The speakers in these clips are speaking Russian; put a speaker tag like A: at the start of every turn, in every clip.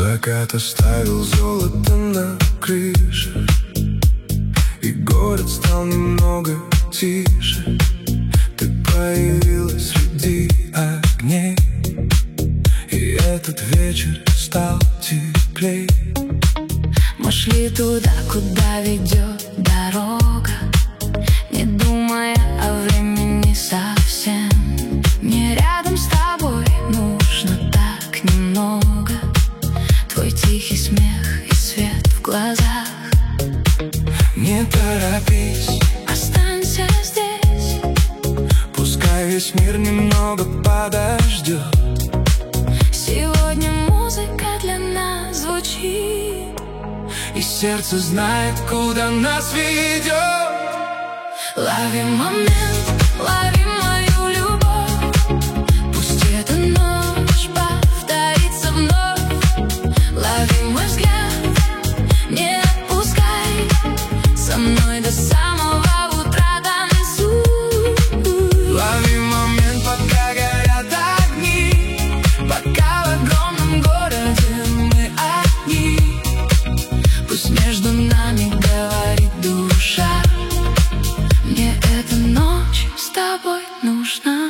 A: Закат оставил золото на крыше, и город стал немного тише. Ты появилась среди огней, и этот вечер стал теплей.
B: Мы шли туда, куда ведет дорога, не думая о времени совсем. Мне рядом с тобой нужно так немного, твой тихий смех и свет в глазах.
A: Не торопись,
B: останься здесь,
A: пускай весь мир немного подождет.
B: Сегодня музыка для нас звучит,
A: и сердце знает, куда нас ведет.
B: лови момент, лови мою любовь, пусть эта ночь повторится вновь. Лови мой взгляд, не отпускай, со мной до самого утра танцуй.
A: Лови момент, пока горят огни, пока в огромном городе мы одни. Пусть между нами говорит душа,
B: мне эта ночь с тобой нужна.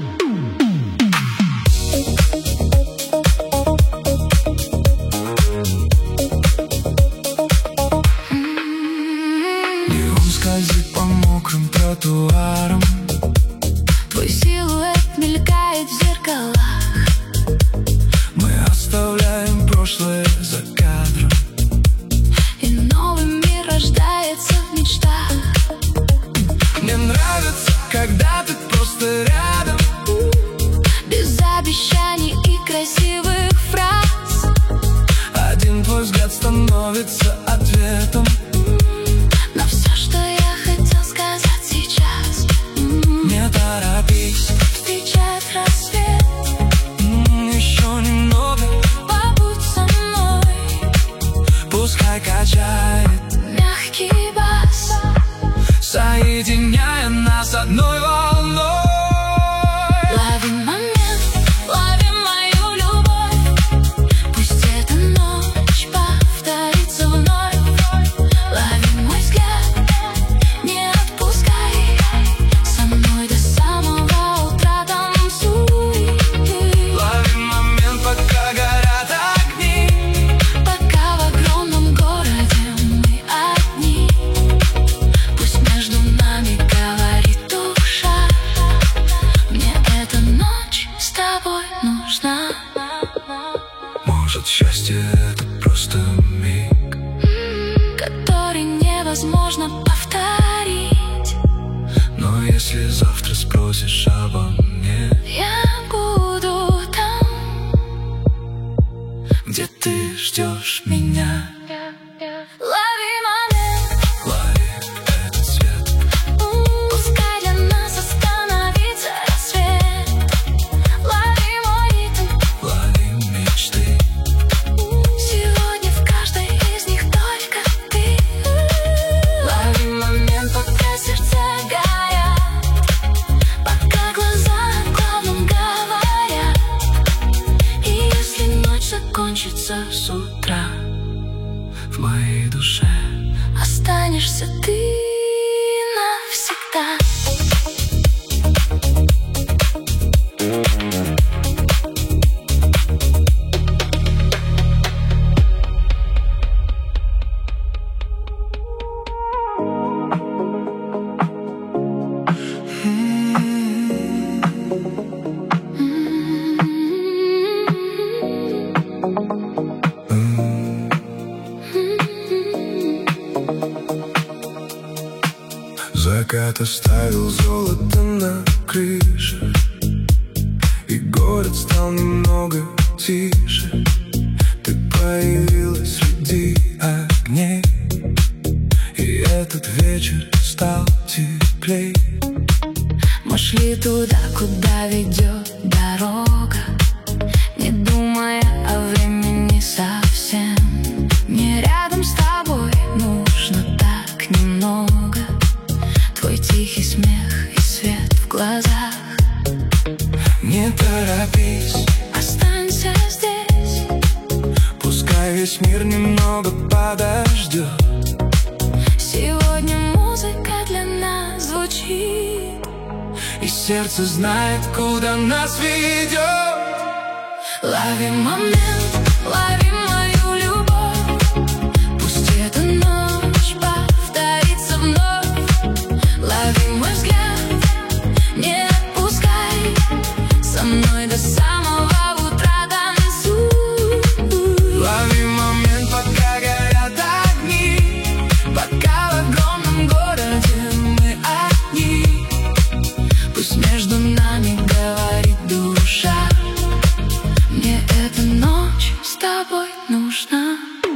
A: Неон скользит по мокрым тротуарам,
B: Твой силуэт мелькает в зеркалах.
A: мы оставляем прошлое за кадром,
B: И новый мир рождается в мечтах.
A: мне нравится, когда ты просто рядом,
B: Без обещаний и красивых фраз.
A: один твой взгляд становится ответом
B: На все, что я хотел сказать сейчас.
A: Не торопись,
B: Встречает рассвет,
A: еще немного,
B: побудь со мной.
A: пускай качает,
B: Мягкий бас,
A: соединяя нас одной волной.
B: лови момент, лови мою любовь, пусть эта ночь повторится вновь. Лови мой взгляд, не отпускай, со мной до самого утра танцуй.
A: Лови момент, пока горят огни,
B: Пока в огромном городе мы одни, пусть между нами говорит душа, мне эта ночь с тобой нужна.
A: может, счастье — это просто миг,
B: Который невозможно повторить.
A: но если завтра спросишь обо мне,
B: Я буду там,
A: где ты ждешь меня.
B: лови момент,
A: Лови этот свет,
B: пускай для нас остановится рассвет. Лови мой ритм,
A: лови мечты,
B: сегодня в каждой из них только ты.
A: лови момент,
B: Пока сердце горят, пока глаза о главном говорят. И если ночь закончится с утра,
A: в моей душе.
B: останешься ты навсегда.
A: Закат оставил золото на крыше, и город стал немного тише. Ты появилась среди огней, и этот вечер стал теплей.
B: Мы шли туда, куда ведет дорога, не думая о времени совсем. Мне рядом с тобой нужно так немного, твой тихий смех и свет в глазах.
A: Не торопись,
B: останься здесь,
A: пускай весь мир немного подождет.
B: Сегодня музыка для нас звучит,
A: и сердце знает, куда нас ведет.
B: лови момент, лови мою любовь. Пусть эта ночь повторится вновь. Лови мой взгляд, не отпускай. Со мной до самого утра танцуй.
A: Лови момент, пока горят огни, пока в огромном городе мы одни.
B: Пусть между нами говорит душа: мне эта ночь с тобой нужна.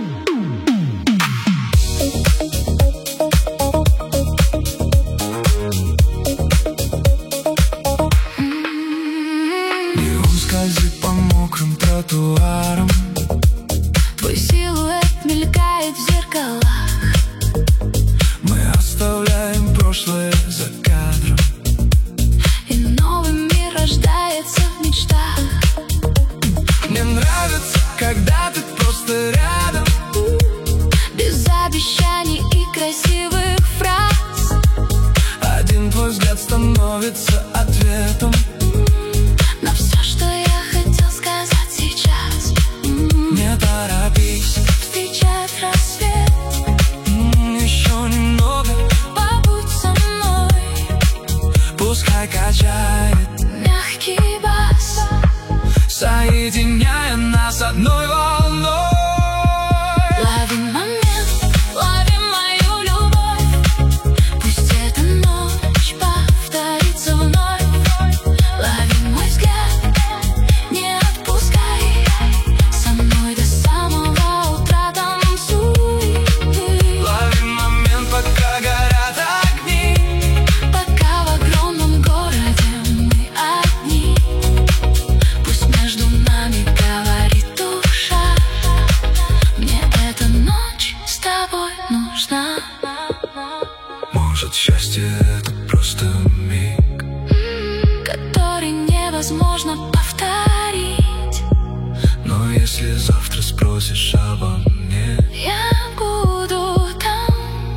A: И он скользит по мокрым тротуарам.
B: Твой силуэт мелькает в зеркалах.
A: Мы оставляем прошлое за кадром,
B: И новый мир рождается в мечтах.
A: мне нравится, когда ты просто рядом.
B: Без обещаний и красивых фраз.
A: Один твой взгляд становится ответом
B: На все, что я хотел сказать сейчас.
A: Не торопись,
B: Встречать рассвет.
A: еще немного,
B: Побудь со мной.
A: пускай качает,
B: Мягкий бас,
A: соединяя нас одной волной.
B: лови момент, лови мою любовь. Пусть эта ночь повторится вновь. Лови мой взгляд, не отпускай. Со мной до самого утра танцуй.
A: Лови момент, пока горят огни,
B: Пока в огромном городе мы одни. Пусть между нами говорит душа: мне эта ночь с тобой нужна.
A: может, счастье — это просто миг,
B: Который невозможно повторить.
A: но если завтра спросишь обо мне,
B: Я буду там,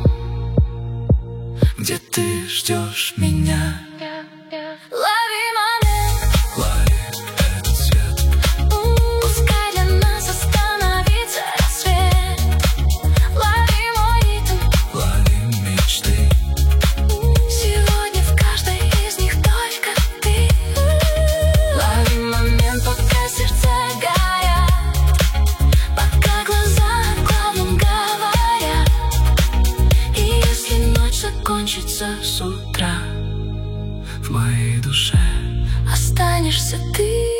A: где ты ждешь меня.
B: лови момент.
A: Лови этот свет,
B: Пускай для нас остановится рассвет. Лови мой ритм.
A: лови мечты,
B: Сегодня в каждой из них только ты. Лови момент, пока сердца горят, пока глаза о главном говорят. И если ночь закончится с утра,
A: в моей душе
B: останешься ты.